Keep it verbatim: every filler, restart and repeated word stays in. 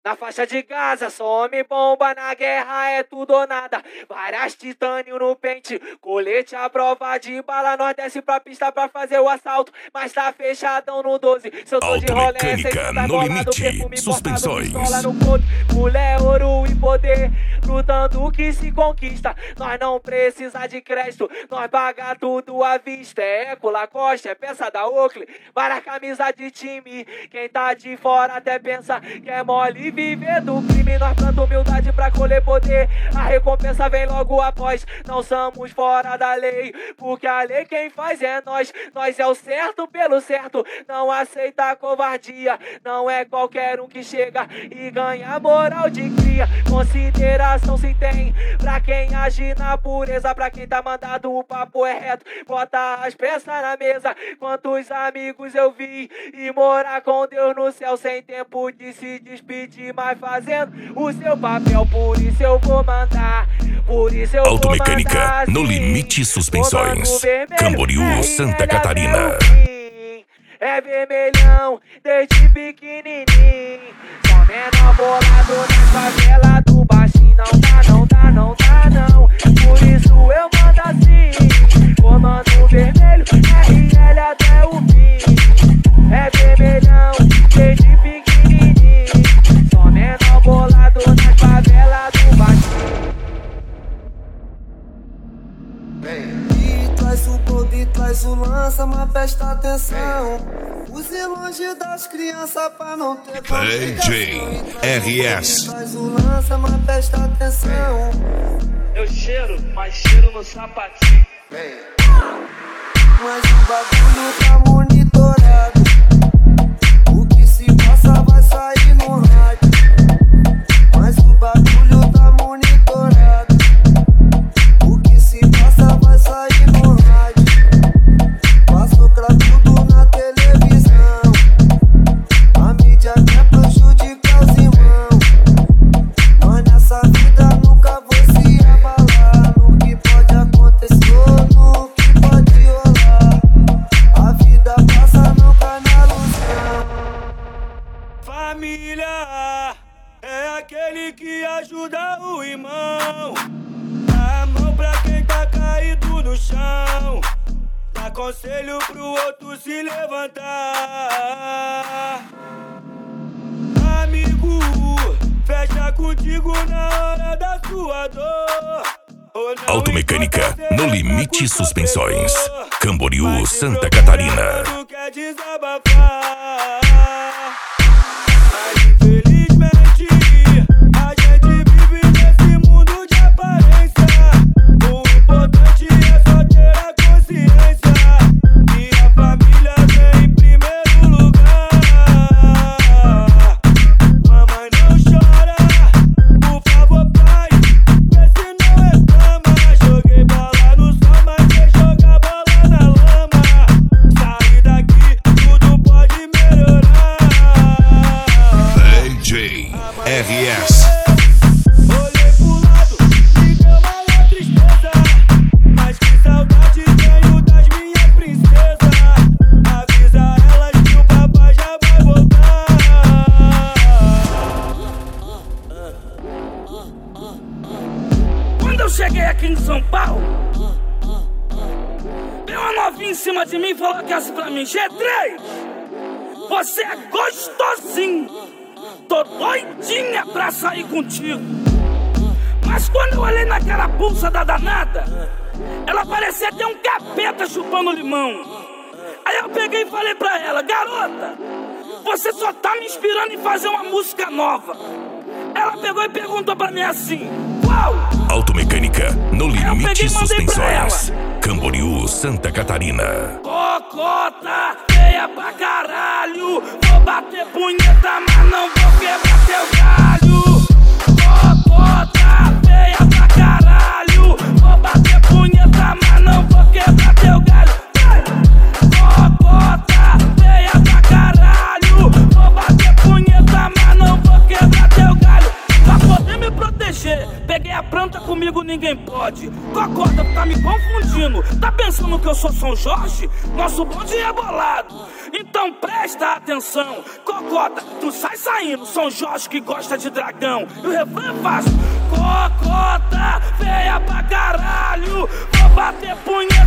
Na faixa de Gaza, só homem bomba, na guerra é tudo ou nada. Várias titânio no pente, colete à prova de bala. Nós desce pra pista pra fazer o assalto, mas tá fechadão no doze. Se eu tô de rolê, cê tá no bolado, limite, perfume suspensões. pistola no couro. Mulher, ouro e poder, lutando o que se conquista. Nós não precisa de crédito, nós paga tudo à vista. É Eco, Lacoste, é peça da Oakley, várias camisas de time. Quem tá de fora até pensa que é mole viver do crime. Nós planta humildade pra colher poder, a recompensa vem logo após. Não somos fora da lei, porque a lei quem faz é nós. Nós é o certo pelo certo, não aceita covardia. Não é qualquer um que chega e ganha moral de cria. Consideração se tem pra quem age na pureza, pra quem tá mandado o papo é reto. Bota as peças na mesa, quantos amigos eu vi e morar com Deus no céu sem tempo de se despedir, mas fazendo o seu papel. Por isso eu vou mandar, por isso eu Automecânica, vou mandar, no limite suspensões. Camboriú, Santa Catarina. É vermelhão desde pequenininho, só menor bolado na favela do baixinho. Não dá, não dá, não dá não, por isso eu mando assim. Comando vermelho, R L até o fim. É vermelhão desde pequenininho, só menor bolado na favela do baixinho. E traz o gold e traz o lança, mas presta atenção. Use longe das crianças pra não ter D J R S. Traz o lança, mas presta atenção. Eu cheiro, mas cheiro no sapatinho. Mas o bagulho tá monitorado, o que se passa vai sair no rádio. Mas o bagulho tá monitorado, o que se passa vai sair no rádio. Passo pra tudo na televisão, a mídia quer prejudicar os irmãos. Mas nessa vida nunca vou se abalar no que pode acontecer ou no que pode rolar. A vida passa, não cai na ilusão. Família é aquele que ajuda o irmão, dá a mão pra quem tá caído no chão, dá conselho pro outro se levantar. Amigo, fecha contigo na hora da sua dor. Automecânica, no limite suspensões. Camboriú, Santa Catarina. Quer desabafar, mas infelizmente a gente vive nesse mundo de aparência. O importante é só ter a consciência e a família vem em primeiro lugar. Mamãe não chora, por favor pai, vê se não reclama. Joguei bola no sol, mas quem joga bola na lama. Sair daqui, tudo pode melhorar. D J R S. Olhei pro lado e deu maior tristeza, mas que saudade tenho das minhas princesas. Avisa elas que o papai já vai voltar. Quando eu cheguei aqui em São Paulo, veio uma novinha em cima de mim e falou que assim pra mim: G três, você é gostosinho, tô doidinha pra sair contigo. Mas quando eu olhei naquela pulsa da danada, ela parecia ter um capeta chupando limão. Aí eu peguei e falei pra ela: garota, você só tá me inspirando em fazer uma música nova. Ela pegou e perguntou pra mim assim: qual? Automecânica, no Eu peguei limite e mandei pra suspensões. Camboriú, Santa Catarina. Cocota feia pra caralho, vou bater punheta, mas não vou quebrar teu galho. Cocota feia pra caralho, vou bater punheta, mas não vou quebrar teu galho. Cocota feia pra caralho, vou bater punheta, mas não vou quebrar teu galho. Pra poder me proteger, peguei a planta, comigo ninguém pode. Cocota, tá me confundindo, tá pensando que eu sou São Jorge? Nosso bonde é bolado. Então Então presta atenção, cocota, tu sai saindo, São Jorge que gosta de dragão. E o refrão é fácil, cocota, feia pra caralho, vou bater punheta